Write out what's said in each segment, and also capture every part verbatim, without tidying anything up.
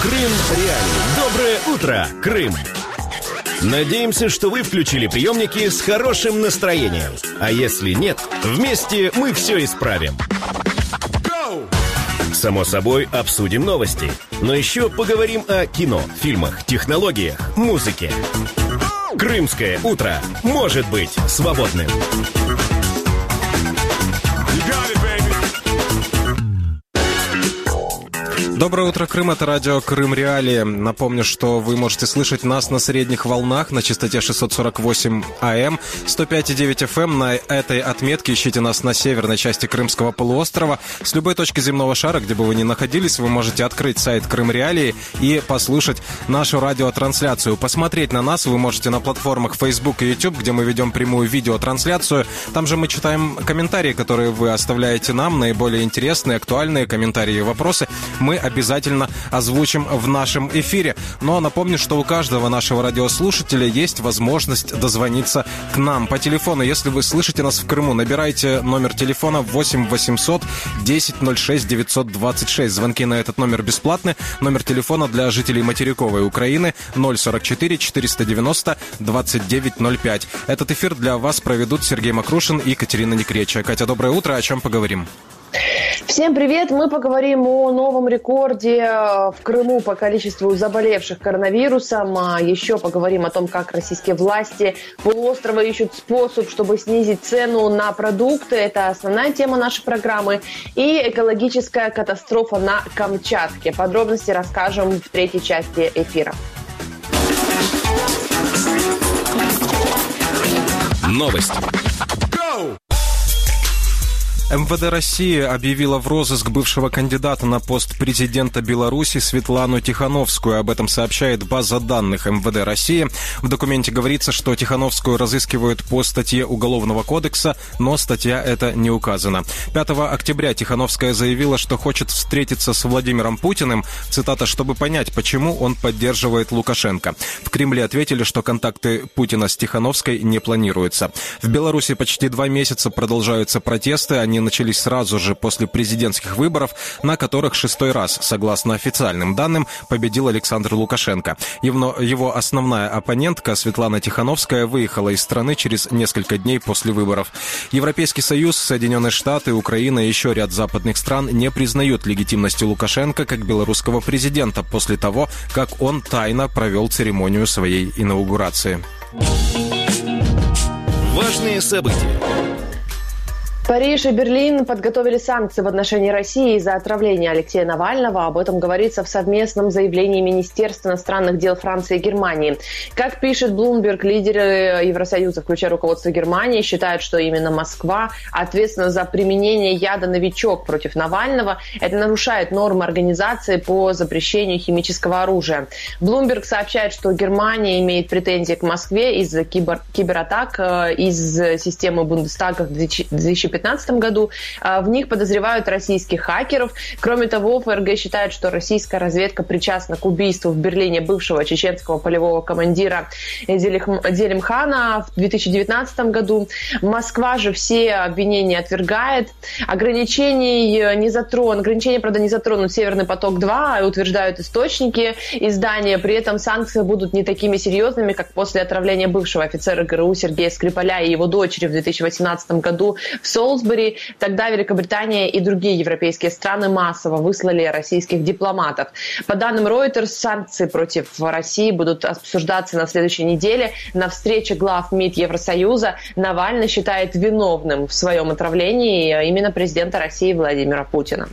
Крым Реалии. Доброе утро, Крым! Надеемся, что вы включили приемники с хорошим настроением. А если нет, вместе мы все исправим. Само собой, обсудим новости. Но еще поговорим о кино, фильмах, технологиях, музыке. Крымское утро может быть свободным. Доброе утро, Крым. Это радио Крым Реалии. Напомню, что вы можете слышать нас на средних волнах на частоте шестьсот сорок восемь АМ, сто пять и девять эф эм. На этой отметке ищите нас на северной части Крымского полуострова. С любой точки земного шара, где бы вы ни находились, вы можете открыть сайт Крым Реалии и послушать нашу радиотрансляцию. Посмотреть на нас вы можете на платформах Facebook и YouTube, где мы ведем прямую видеотрансляцию. Там же мы читаем комментарии, которые вы оставляете нам, наиболее интересные, актуальные комментарии и вопросы. Мы обязательно озвучим в нашем эфире. Но напомню, что у каждого нашего радиослушателя есть возможность дозвониться к нам по телефону. Если вы слышите нас в Крыму, набирайте номер телефона восемь восемьсот десять ноль шесть девятьсот двадцать шесть. Звонки на этот номер бесплатны. Номер телефона для жителей материковой Украины ноль сорок четыре четыреста девяносто двадцать девять ноль пять. Этот эфир для вас проведут Сергей Макрушин и Катерина Некреча. Катя, доброе утро. О чем поговорим? Всем привет! Мы поговорим о новом рекорде в Крыму по количеству заболевших коронавирусом. Еще поговорим о том, как российские власти полуострова ищут способ, чтобы снизить цену на продукты. Это основная тема нашей программы. И экологическая катастрофа на Камчатке. Подробности расскажем в третьей части эфира. Новости. эм вэ дэ России объявила в розыск бывшего кандидата на пост президента Беларуси Светлану Тихановскую. Об этом сообщает база данных эм вэ дэ России. В документе говорится, что Тихановскую разыскивают по статье Уголовного кодекса, но статья эта не указана. пятого октября Тихановская заявила, что хочет встретиться с Владимиром Путиным, цитата, чтобы понять, почему он поддерживает Лукашенко. В Кремле ответили, что контакты Путина с Тихановской не планируются. В Беларуси почти два месяца продолжаются протесты. Они начались сразу же после президентских выборов, на которых шестой раз, согласно официальным данным, победил Александр Лукашенко. Его, его основная оппонентка Светлана Тихановская выехала из страны через несколько дней после выборов. Европейский Союз, Соединенные Штаты, Украина и еще ряд западных стран не признают легитимности Лукашенко как белорусского президента после того, как он тайно провел церемонию своей инаугурации. Важные события. Париж и Берлин подготовили санкции в отношении России из-за отравления Алексея Навального. Об этом говорится в совместном заявлении Министерств иностранных дел Франции и Германии. Как пишет Bloomberg, лидеры Евросоюза, включая руководство Германии, считают, что именно Москва ответственна за применение яда «Новичок» против Навального. Это нарушает нормы организации по запрещению химического оружия. Bloomberg сообщает, что Германия имеет претензии к Москве из-за кибер- кибератак из системы Бундестага в две тысячи пятнадцатом году. В них подозревают российских хакеров. Кроме того, эф эр гэ считает, что российская разведка причастна к убийству в Берлине бывшего чеченского полевого командира Делимхана в две тысячи девятнадцатом году. Москва же все обвинения отвергает. Ограничений не затронут, ограничения, правда, не затронут Северный поток-два, утверждают источники издания. При этом санкции будут не такими серьезными, как после отравления бывшего офицера гэ эр у Сергея Скрипаля и его дочери в две тысячи восемнадцатом году в Солсбери. Тогда Великобритания и другие европейские страны массово выслали российских дипломатов. По данным Reuters, санкции против России будут обсуждаться на следующей неделе. На встрече глав МИД Евросоюза Навальный считает виновным в своем отравлении именно президента России Владимира Путина.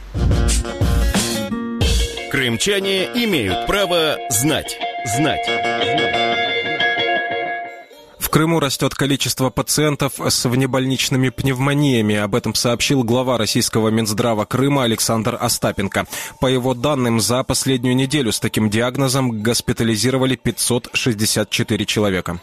Крымчане имеют право знать. Знать. В Крыму растет количество пациентов с внебольничными пневмониями. Об этом сообщил глава российского Минздрава Крыма Александр Остапенко. По его данным, за последнюю неделю с таким диагнозом госпитализировали пятьсот шестьдесят четыре человека.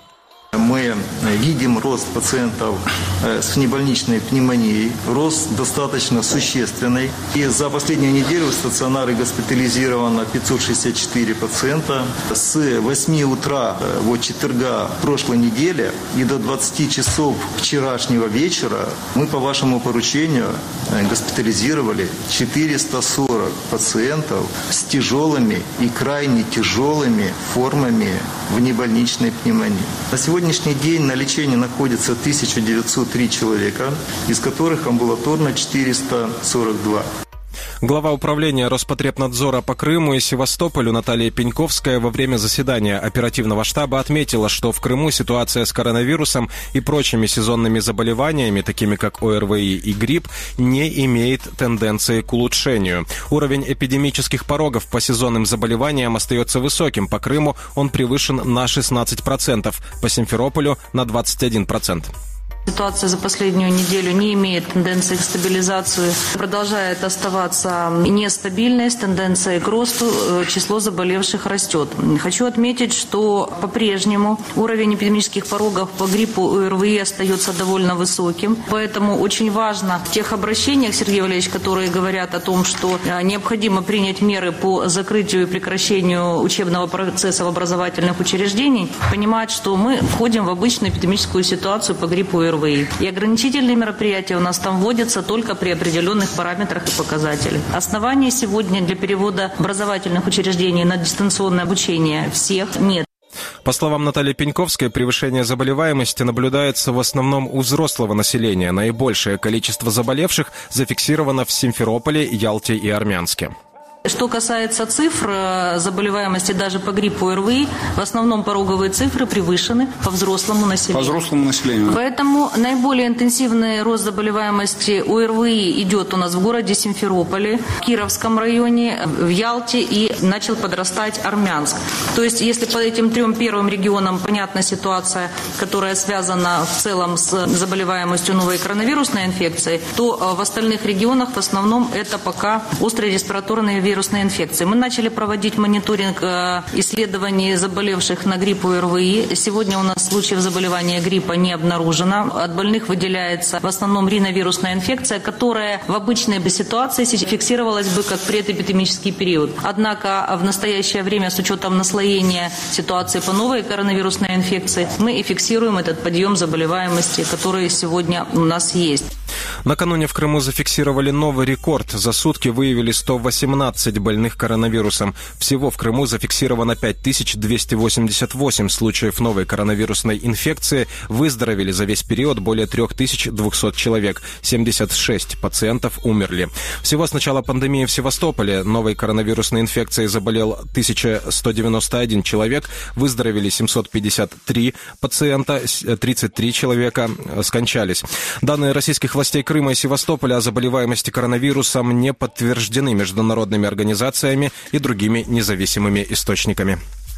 Мы видим рост пациентов с внебольничной пневмонией, рост достаточно существенный. И за последнюю неделю в стационары госпитализировано пятьсот шестьдесят четыре пациента. С восьми утра вот четверга прошлой недели и до двадцати часов вчерашнего вечера мы по вашему поручению госпитализировали четыреста сорок пациентов с тяжелыми и крайне тяжелыми формами внебольничной пневмонии. На сегодняшний день на лечении находится тысяча девятьсот три человека, из которых амбулаторно четыреста сорок два. Глава управления Роспотребнадзора по Крыму и Севастополю Наталья Пеньковская во время заседания оперативного штаба отметила, что в Крыму ситуация с коронавирусом и прочими сезонными заболеваниями, такими как ОРВИ и грипп, не имеет тенденции к улучшению. Уровень эпидемических порогов по сезонным заболеваниям остается высоким. По Крыму он превышен на шестнадцать процентов, по Симферополю на двадцать один процент. Ситуация за последнюю неделю не имеет тенденции к стабилизации, продолжает оставаться нестабильной, с тенденцией к росту, число заболевших растет. Хочу отметить, что по-прежнему уровень эпидемических порогов по гриппу и ОРВИ остается довольно высоким, поэтому очень важно в тех обращениях, Сергей Валерьевич, которые говорят о том, что необходимо принять меры по закрытию и прекращению учебного процесса в образовательных учреждениях, понимать, что мы входим в обычную эпидемическую ситуацию по гриппу и ОРВИ. И ограничительные мероприятия у нас там вводятся только при определенных параметрах и показателях. Оснований сегодня для перевода образовательных учреждений на дистанционное обучение всех нет. По словам Натальи Пеньковской, превышение заболеваемости наблюдается в основном у взрослого населения. Наибольшее количество заболевших зафиксировано в Симферополе, Ялте и Армянске. Что касается цифр заболеваемости даже по гриппу и ОРВИ, в основном пороговые цифры превышены по взрослому населению. По взрослому населению. Поэтому наиболее интенсивный рост заболеваемости у ОРВИ идет у нас в городе Симферополе, в Кировском районе, в Ялте и начал подрастать Армянск. То есть, если по этим трем первым регионам понятна ситуация, которая связана в целом с заболеваемостью новой коронавирусной инфекцией, то в остальных регионах в основном это пока острые респираторные вирусы. вирусной инфекции. Мы начали проводить мониторинг исследований заболевших на грипп и ОРВИ. Сегодня у нас случаев заболевания гриппа не обнаружено. От больных выделяется в основном риновирусная инфекция, которая в обычной бы ситуации фиксировалась бы как предэпидемический период. Однако в настоящее время с учетом наслоения ситуации по новой коронавирусной инфекции мы и фиксируем этот подъем заболеваемости, который сегодня у нас есть. Накануне в Крыму зафиксировали новый рекорд. За сутки выявили сто восемнадцать больных коронавирусом. Всего в Крыму зафиксировано пять тысяч двести восемьдесят восемь случаев новой коронавирусной инфекции. Выздоровели за весь период более три тысячи двести человек. семьдесят шесть пациентов умерли. Всего с начала пандемии в Севастополе новой коронавирусной инфекцией заболел тысяча сто девяносто один человек. Выздоровели семьсот пятьдесят три пациента. тридцать три человека скончались. Данные российских властей Крыма и Севастополя о заболеваемости коронавирусом не подтверждены международными организациями и другими независимыми источниками.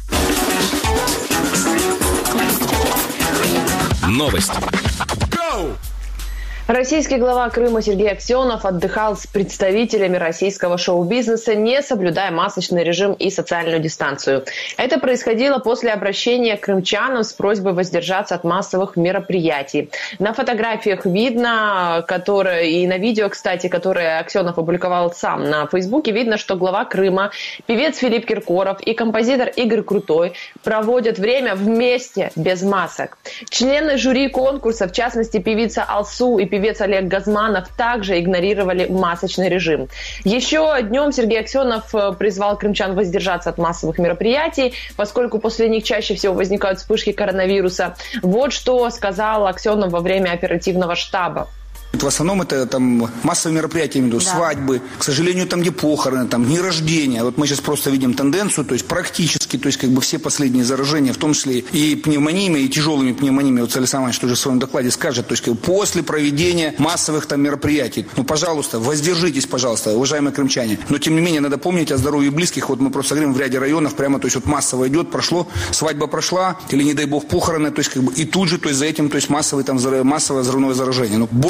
Новость. Российский глава Крыма Сергей Аксенов отдыхал с представителями российского шоу-бизнеса, не соблюдая масочный режим и социальную дистанцию. Это происходило после обращения к крымчанам с просьбой воздержаться от массовых мероприятий. На фотографиях видно, которые, и на видео, кстати, которое Аксенов опубликовал сам на Фейсбуке, видно, что глава Крыма, певец Филипп Киркоров и композитор Игорь Крутой проводят время вместе без масок. Члены жюри конкурса, в частности певица Алсу и певец Олег Газманов, также игнорировали масочный режим. Еще днем Сергей Аксенов призвал крымчан воздержаться от массовых мероприятий, поскольку после них чаще всего возникают вспышки коронавируса. Вот что сказал Аксенов во время оперативного штаба. В основном это там массовые мероприятия, имею в виду, да. Свадьбы, к сожалению, там где похороны, там дни рождения. Вот мы сейчас просто видим тенденцию, то есть практически, то есть как бы все последние заражения, в том числе и пневмониями, и тяжелыми пневмониями, вот Александр Иванович тоже в своем докладе скажет, то есть как бы после проведения массовых там мероприятий. Ну, пожалуйста, воздержитесь, пожалуйста, уважаемые крымчане. Но тем не менее надо помнить о здоровье близких. Вот мы просто говорим в ряде районов, прямо, то есть вот массово идет, прошло, свадьба прошла, или не дай бог похороны, то есть как бы и тут же, то есть за этим, то есть массовый там массовое взрывное заражение. Но большая часть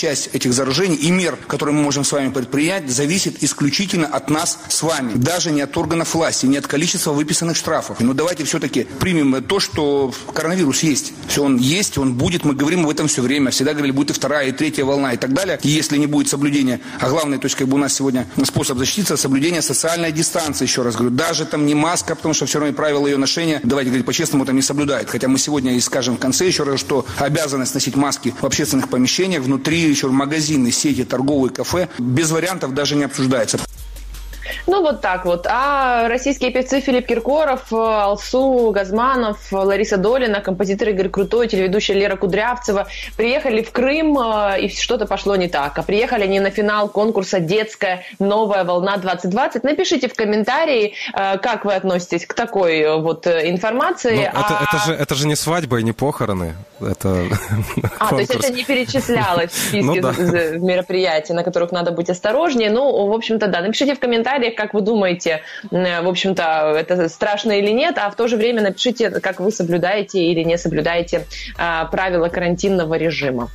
часть этих заражений и мер, которые мы можем с вами предпринять, зависит исключительно от нас с вами. Даже не от органов власти, не от количества выписанных штрафов. Но давайте все-таки примем то, что коронавирус есть. Все, он есть, он будет. Мы говорим об этом все время. Всегда говорили, будет и вторая, и третья волна, и так далее. И если не будет соблюдения, а главное, то есть как бы у нас сегодня способ защититься, соблюдение социальной дистанции, еще раз говорю. Даже там не маска, потому что все равно правила ее ношения, давайте говорить по-честному, там не соблюдает. Хотя мы сегодня и скажем в конце еще раз, что обязанность носить маски в общественных помещениях, внутри еще магазины, сети, торговые кафе, без вариантов даже не обсуждается. Ну, вот так вот. А российские певцы Филипп Киркоров, Алсу Газманов, Лариса Долина, композитор Игорь Крутой, телеведущая Лера Кудрявцева приехали в Крым, и что-то пошло не так. А приехали они на финал конкурса «Детская новая волна-двадцать двадцать». Напишите в комментарии, как вы относитесь к такой вот информации. Ну, это, а... это, же, это же не свадьба и не похороны. Это а, то есть это не перечислялось в списке ну, да. мероприятий, на которых надо быть осторожнее. Ну, в общем-то, да. Напишите в комментариях, как вы думаете, в общем-то, это страшно или нет, а в то же время напишите, как вы соблюдаете или не соблюдаете а, правила карантинного режима.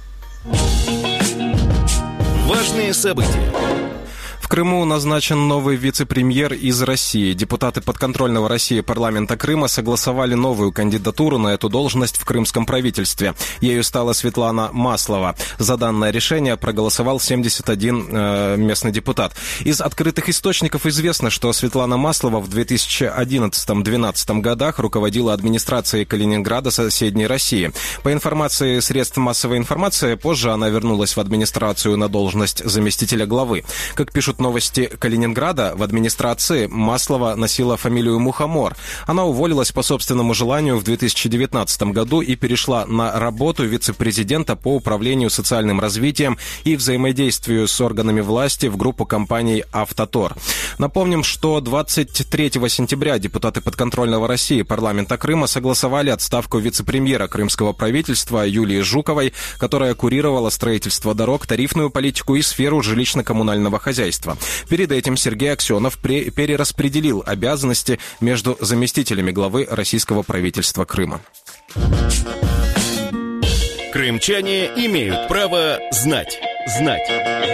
Важные события. В Крыму назначен новый вице-премьер из России. Депутаты подконтрольного России парламента Крыма согласовали новую кандидатуру на эту должность в крымском правительстве. Ею стала Светлана Маслова. За данное решение проголосовал семьдесят один э, местный депутат. Из открытых источников известно, что Светлана Маслова в две тысячи одиннадцатом — две тысячи двенадцатом годах руководила администрацией Калининграда соседней России. По информации средств массовой информации, позже она вернулась в администрацию на должность заместителя главы. Как пишут новости Калининграда, в администрации Маслова носила фамилию Мухомор. Она уволилась по собственному желанию в две тысячи девятнадцатом году и перешла на работу вице-президента по управлению социальным развитием и взаимодействию с органами власти в группу компаний «Автотор». Напомним, что двадцать третьего сентября депутаты подконтрольного России парламента Крыма согласовали отставку вице-премьера крымского правительства Юлии Жуковой, которая курировала строительство дорог, тарифную политику и сферу жилищно-коммунального хозяйства. Перед этим Сергей Аксенов перераспределил обязанности между заместителями главы российского правительства Крыма. Крымчане имеют право знать. Знать.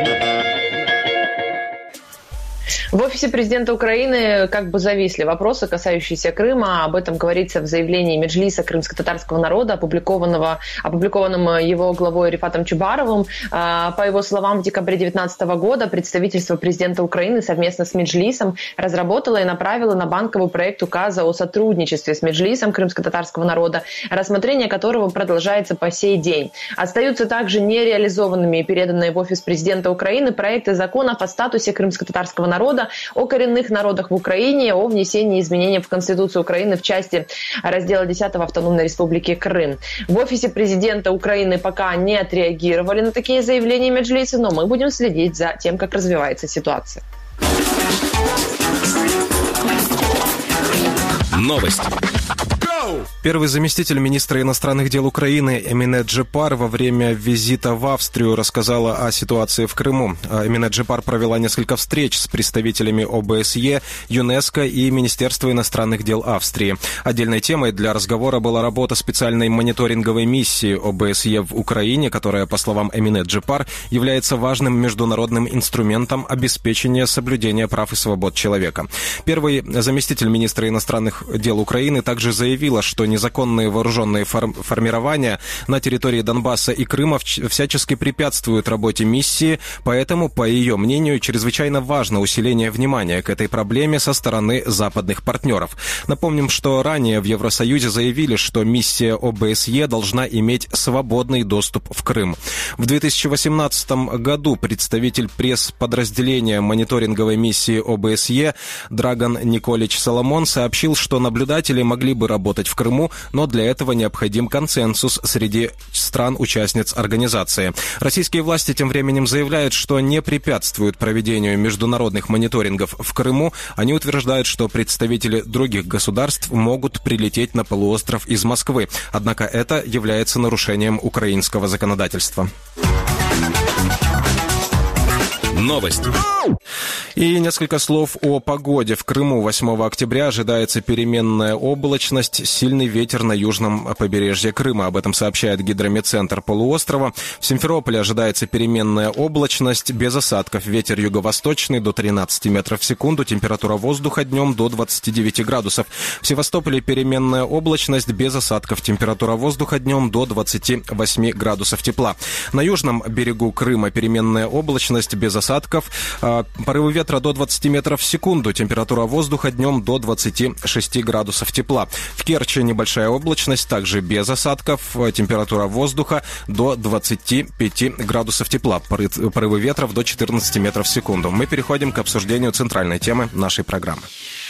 В офисе президента Украины как бы зависли вопросы, касающиеся Крыма. Об этом говорится в заявлении Меджлиса крымско-татарского народа, опубликованного, опубликованном его главой Рифатом Чубаровым. По его словам, в декабре две тысячи девятнадцатого года представительство президента Украины совместно с Меджлисом разработало и направило на банковый проект указа о сотрудничестве с Меджлисом крымско-татарского народа, рассмотрение которого продолжается по сей день. Остаются также нереализованными и переданные в офис президента Украины проекты законов о статусе крымско-татарского народа, о коренных народах в Украине, о внесении изменений в Конституцию Украины в части раздела десятого Автономной Республики Крым. В офисе президента Украины пока не отреагировали на такие заявления Меджлиса, но мы будем следить за тем, как развивается ситуация. Новости. Первый заместитель министра иностранных дел Украины Эмине Джипар во время визита в Австрию рассказала о ситуации в Крыму. Эмине Джипар провела несколько встреч с представителями О Бэ Эс Е, ЮНЕСКО и Министерства иностранных дел Австрии. Отдельной темой для разговора была работа специальной мониторинговой миссии О Бэ Эс Е в Украине, которая, по словам Эмине Джипар, является важным международным инструментом обеспечения соблюдения прав и свобод человека. Первый заместитель министра иностранных дел Украины также заявил, что незаконные вооруженные фор- формирования на территории Донбасса и Крыма всячески препятствуют работе миссии, поэтому, по ее мнению, чрезвычайно важно усиление внимания к этой проблеме со стороны западных партнеров. Напомним, что ранее в Евросоюзе заявили, что миссия О Бэ Эс Е должна иметь свободный доступ в Крым. В две тысячи восемнадцатом году представитель пресс-подразделения мониторинговой миссии О Бэ Эс Е Драган Николич Соломон сообщил, что наблюдатели могли бы работать в Крыму, но для этого необходим консенсус среди стран-участниц организации. Российские власти тем временем заявляют, что не препятствуют проведению международных мониторингов в Крыму. Они утверждают, что представители других государств могут прилететь на полуостров из Москвы. Однако это является нарушением украинского законодательства. Новость. И несколько слов о погоде. В Крыму восьмого октября ожидается переменная облачность, сильный ветер на южном побережье Крыма. Об этом сообщает Гидрометцентр полуострова. В Симферополе ожидается переменная облачность, без осадков. Ветер юго-восточный до тринадцати метров в секунду. Температура воздуха днем до двадцати девяти градусов. В Севастополе переменная облачность, без осадков. Температура воздуха днем до двадцати восьми градусов тепла. На южном берегу Крыма переменная облачность, без осадков. Порывы ветра до двадцати метров в секунду. Температура воздуха днем до двадцати шести градусов тепла. В Керчи небольшая облачность, также без осадков. Температура воздуха до двадцати пяти градусов тепла. Порывы ветров до четырнадцати метров в секунду. Мы переходим к обсуждению центральной темы нашей программы.